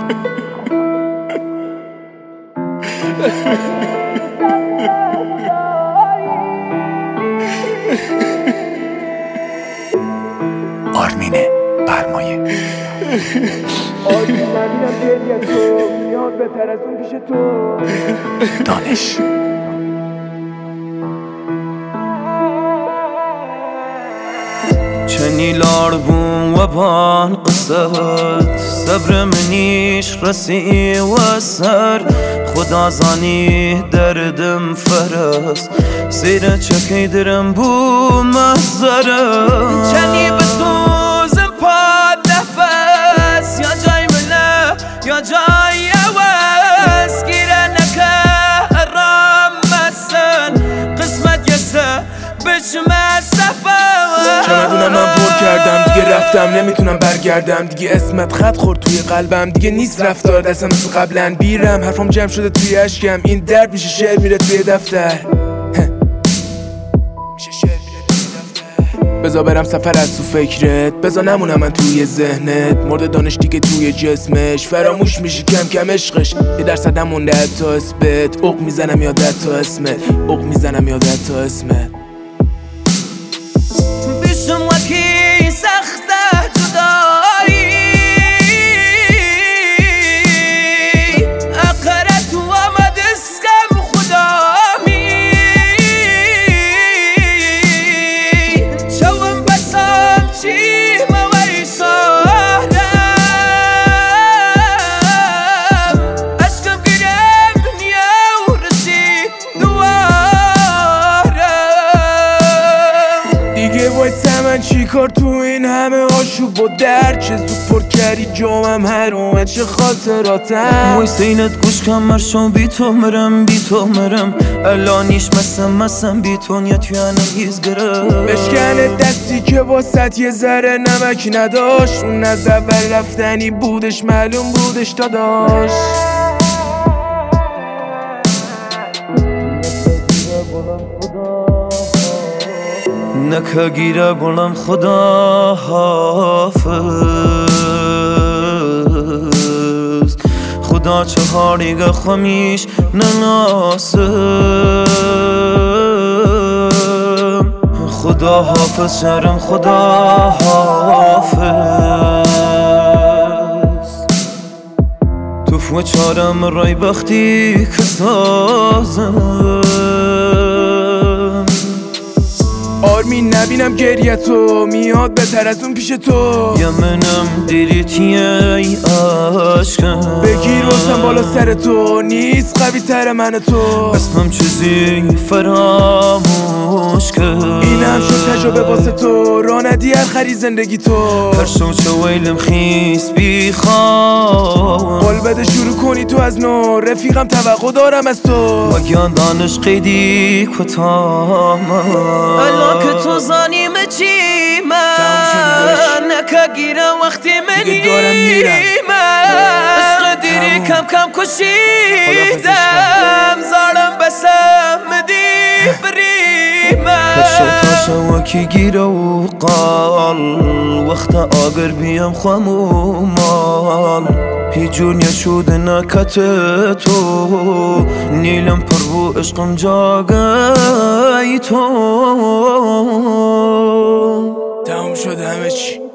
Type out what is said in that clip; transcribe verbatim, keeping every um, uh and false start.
آرمین برمایه. آرمین نبینم گریه تو میاد بهتر از اون پیش تو. دانش چنیلار بوم و بان قصد صبر منیش رسی و سر خدا زانی دردم فرس زیر چکی درم بو محضره چنی بسوزم پاد نفس یا جای مله یا جای عوض گیره نکه رام مسن قسمت یسه بشمه سفر چمدونم من پر کردم دیگه رفتم نمیتونم برگردم دیگه اسمت خط خورد توی قلبم دیگه نیست رفتار دستم مثل قبلا بیرم حرفم جمع شده توی اشکم این درد میشه شعر میره توی دفتر میشه شعر میره توی دفتر بذار برم سفر از تو فکرت بذار نمونم من توی ذهنت مرد دانش دیگه توی جسمش فراموش میشی کم کم عشقش یه درصدم مونده حتی اسمت عق میزنم یادت تا اسمت عق میزنم یادت تا اسمت بیشم وکی سخته جدایی اقرت و آمد اسکم خدامی چوم بسام چی موی سادم اشکم گرم دنیا و رسی دوارم دیگه وایسه من چی کار تو این همه آشوب و درد چه زود پر کردی جامم هر اومد چه خاطراتم وایسه اینت گوش کم مرشم بی تو مرم بی تو مرم الانیش مسم مسم بی تو نیت یعنم هیز گرم بشکنه دستی که واسط یه ذره نمک نداشت اون از اول رفتنی بودش معلوم بودش داداش نکه گیره گلم خدا حافظ خدا چهاریگه خمیش نناسم خدا حافظ شرم خدا حافظ تو فو چارم رای بختی که سازم آرمین نبینم گریه تو میاد بهتر از اون پیش تو یا منم دیریتیه ای عشقم بگیر واسم بالا سر تو نیست قوی تر من تو اسمم چیزی فراموش کرد اینم شد تجربه واسه تو را ندی هر خری زندگی تو هر شو چه ویلم خیس بیخوام قول بده شروع کنی تو از نو رفیقم توقع دارم از تو وگیان دانش قیدی کتام الان که تو زانیم چی من نکه گیرم وقتی منی من عشق دیری کم کم کشیدم زارم بسم دی بریمم کشو تاشا وکی گیره و قال وقت آگر بیم خمو مال هیجون یشود نکت تو نیلم پر رو عشقم جاگای تو تمام شد همه چی